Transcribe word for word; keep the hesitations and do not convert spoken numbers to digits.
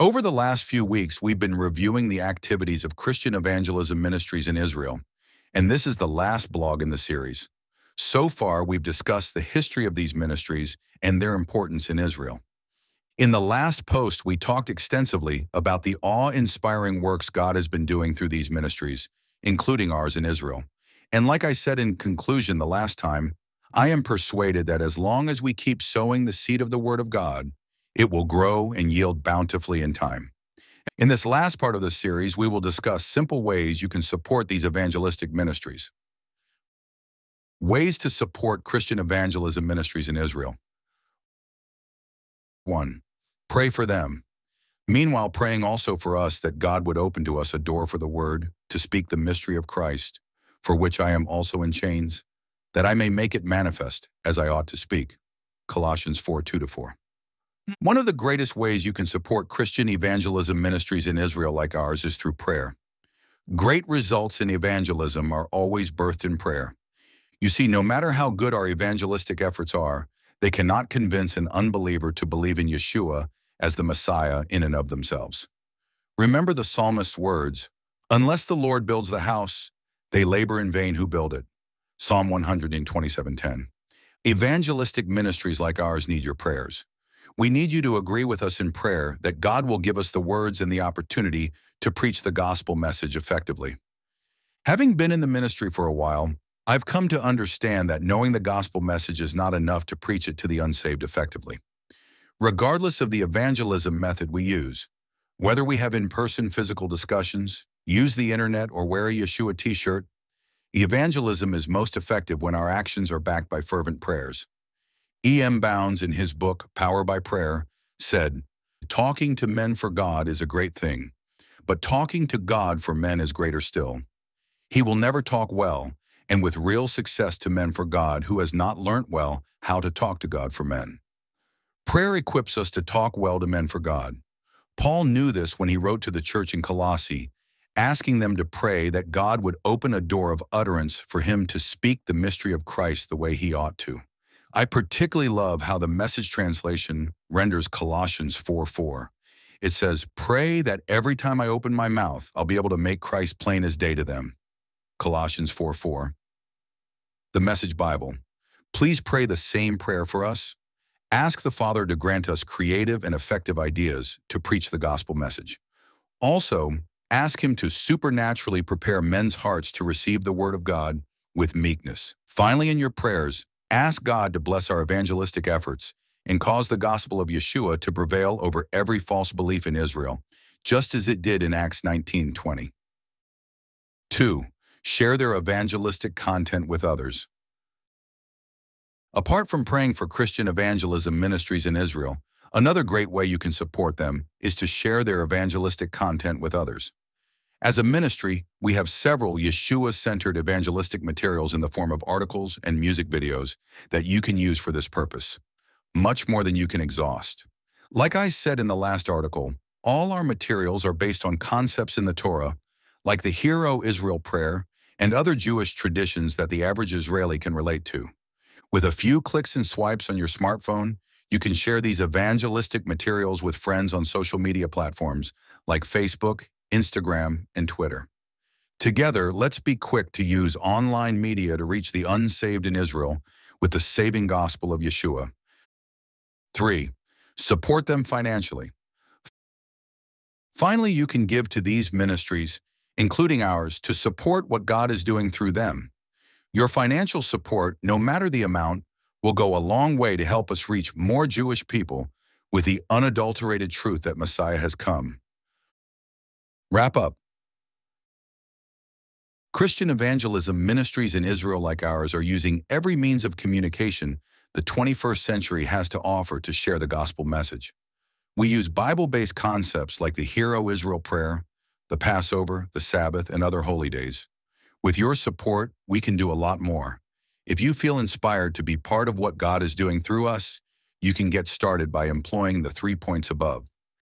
Over the last few weeks, we've been reviewing the activities of Christian evangelism ministries in Israel, and this is the last blog in the series. So far, we've discussed the history of these ministries and their importance in Israel. In the last post, we talked extensively about the awe-inspiring works God has been doing through these ministries, including ours in Israel. And like I said in conclusion the last time, I am persuaded that as long as we keep sowing the seed of the Word of God, it will grow and yield bountifully in time. In this last part of the series, we will discuss simple ways you can support these evangelistic ministries. Ways to support Christian evangelism ministries in Israel. one. Pray for them. Meanwhile, praying also for us that God would open to us a door for the Word, to speak the mystery of Christ, for which I am also in chains, that I may make it manifest as I ought to speak. Colossians four, two to four. One of the greatest ways you can support Christian evangelism ministries in Israel like ours is through prayer. Great results in evangelism are always birthed in prayer. You see, no matter how good our evangelistic efforts are, they cannot convince an unbeliever to believe in Yeshua as the Messiah in and of themselves. Remember the psalmist's words, "Unless the Lord builds the house, they labor in vain who build it." Psalm one hundred twenty-seven ten. Evangelistic ministries like ours need your prayers. We need you to agree with us in prayer that God will give us the words and the opportunity to preach the gospel message effectively. Having been in the ministry for a while, I've come to understand that knowing the gospel message is not enough to preach it to the unsaved effectively. Regardless of the evangelism method we use, whether we have in-person physical discussions, use the internet, or wear a Yeshua t-shirt, evangelism is most effective when our actions are backed by fervent prayers. E M Bounds, in his book, Power by Prayer, said, "Talking to men for God is a great thing, but talking to God for men is greater still. He will never talk well and with real success to men for God who has not learnt well how to talk to God for men." Prayer equips us to talk well to men for God. Paul knew this when he wrote to the church in Colossae, asking them to pray that God would open a door of utterance for him to speak the mystery of Christ the way he ought to. I particularly love how the Message translation renders Colossians four four. It says, "Pray that every time I open my mouth, I'll be able to make Christ plain as day to them." Colossians four four. The Message Bible. Please pray the same prayer for us. Ask the Father to grant us creative and effective ideas to preach the gospel message. Also, ask Him to supernaturally prepare men's hearts to receive the Word of God with meekness. Finally, in your prayers, ask God to bless our evangelistic efforts and cause the gospel of Yeshua to prevail over every false belief in Israel, just as it did in Acts nineteen twenty. two. Share their evangelistic content with others. Apart from praying for Christian evangelism ministries in Israel, another great way you can support them is to share their evangelistic content with others. As a ministry, we have several Yeshua-centered evangelistic materials in the form of articles and music videos that you can use for this purpose, much more than you can exhaust. Like I said in the last article, all our materials are based on concepts in the Torah, like the Hear, O Israel prayer, and other Jewish traditions that the average Israeli can relate to. With a few clicks and swipes on your smartphone, you can share these evangelistic materials with friends on social media platforms like Facebook, Instagram, and Twitter. Together, let's be quick to use online media to reach the unsaved in Israel with the saving gospel of Yeshua. three. Support them financially. Finally, you can give to these ministries, including ours, to support what God is doing through them. Your financial support, no matter the amount, will go a long way to help us reach more Jewish people with the unadulterated truth that Messiah has come. Wrap up. Christian evangelism ministries in Israel like ours are using every means of communication the twenty-first century has to offer to share the gospel message. We use Bible-based concepts like the Hear, O Israel prayer, the Passover, the Sabbath, and other holy days. With your support, we can do a lot more. If you feel inspired to be part of what God is doing through us, you can get started by employing the three points above.